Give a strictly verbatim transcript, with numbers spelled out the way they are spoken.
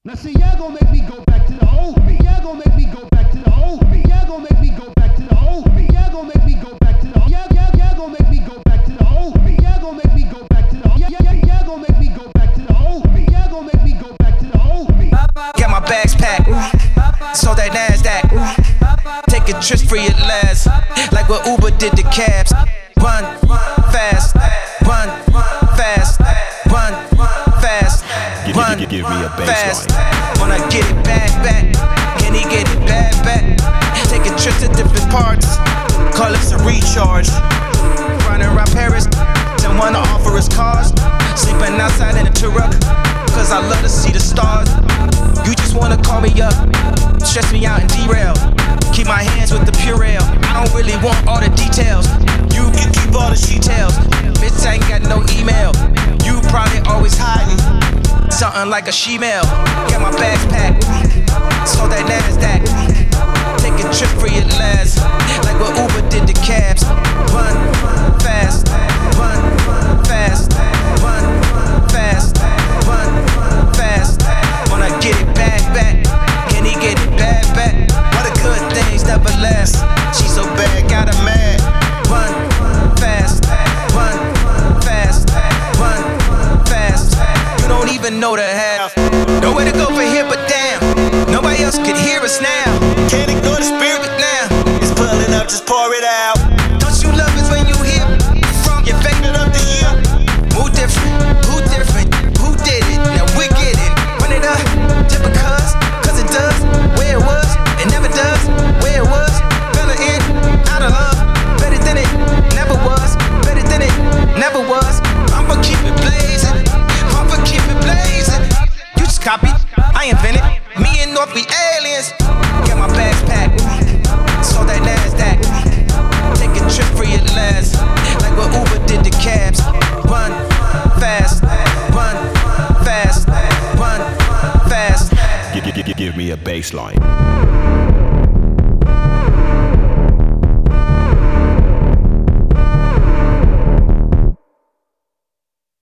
Now see, y'all gon' make me go back to the old me. Y'all gon' make me go back to the old me. Y'all gon' make me go back to the old me. Y'all gon' make me go back to the y'all y'all y'all gon' make me go back to the old me. Y'all gon' make me go back to the y'all y'all y'all gon' make me go back to the old me. Y'all gon' make me go back to the old me. Got my bags packed, so that NASDAQ. Taking trips free at last, like what Uber did to cabs. Run fast, run fast, run fast, run Give, give, give me a fast. baseline. When I get it back, back, can he get it back, back? Taking trips to different parts, call it a recharge. Running around Paris, and wanna offer us cars. Sleeping outside in a truck, cause I love to see the stars. You just wanna call me up, stress me out and derail. Keep my hands with the Purell. I don't really want all the details. You can keep all the details. Bitch, I ain't got no email. You probably always hiding something like a she-mail. Got my bags packed, so that NASDAQ. Taking trip free at last, like what Uber did to cabs. Run fast, run fast, run fast, run fast. When I get it back, back, can he get it back, back? What the good things never last. She so bad, got her mad. Run fast, run fast, run fast. You don't even know the half. Nowhere to go for here, but damn, nobody else could hear us now. Can't ignore the spirit now. It's pulling up, just pour it out. Don't you love it when you hear from your favorite of the year? Who different? Who different? Who did it? Now we get it. Run it up, just because, cause it does. Where it was, it never does. Where it was, better in, out of love. Better than it never was. Better than it never was. I'ma keep it blazing. I'ma keep it blazing. You just copied, I invented. Me and North be aliens. Got my bags packed, so that NASDAQ. Taking trip free at last, like what Uber did to cabs. Run fast, run fast, run fast. Give, give, give, give me a baseline.